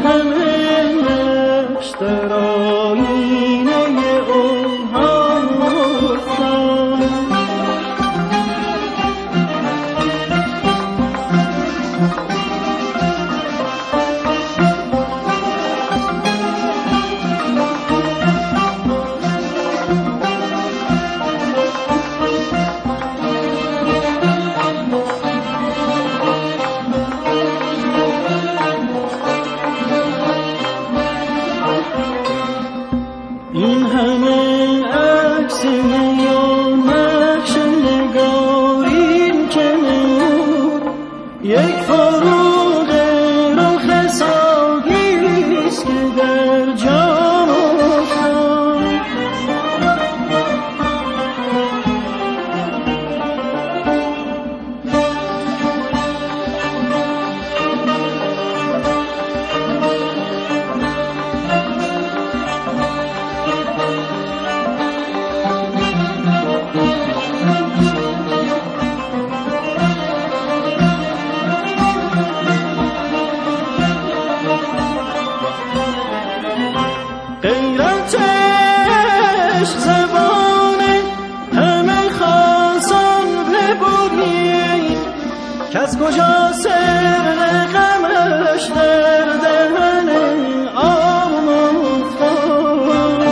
از کجا سر غمش در دهن آن افتاد.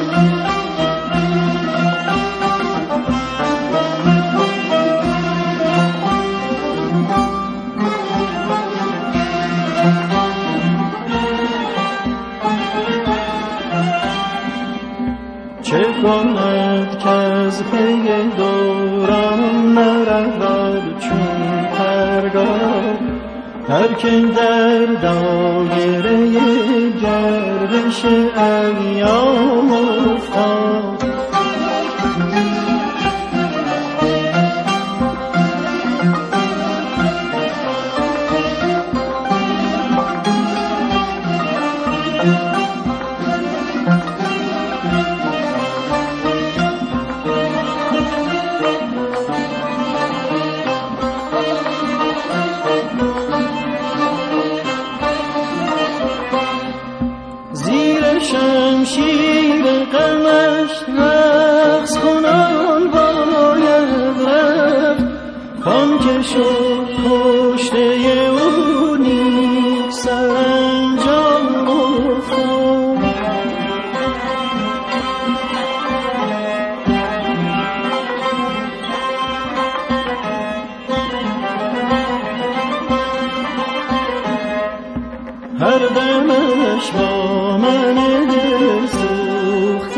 چه کند که از پی دوران نرود چون پرگار، هر که در دایره گردش ایام افتاد. شمشیر غمش رقص کنان باید رفت، خان که شد کشته او نیک سرانجام افتاد. هر دمش با من دل سوخت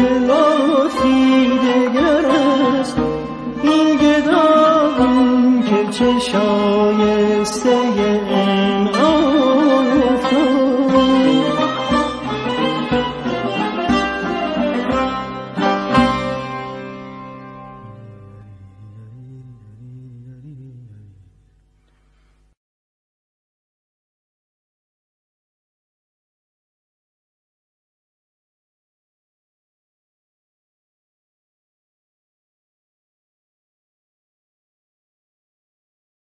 لافی دگر است، این گداغم که چشم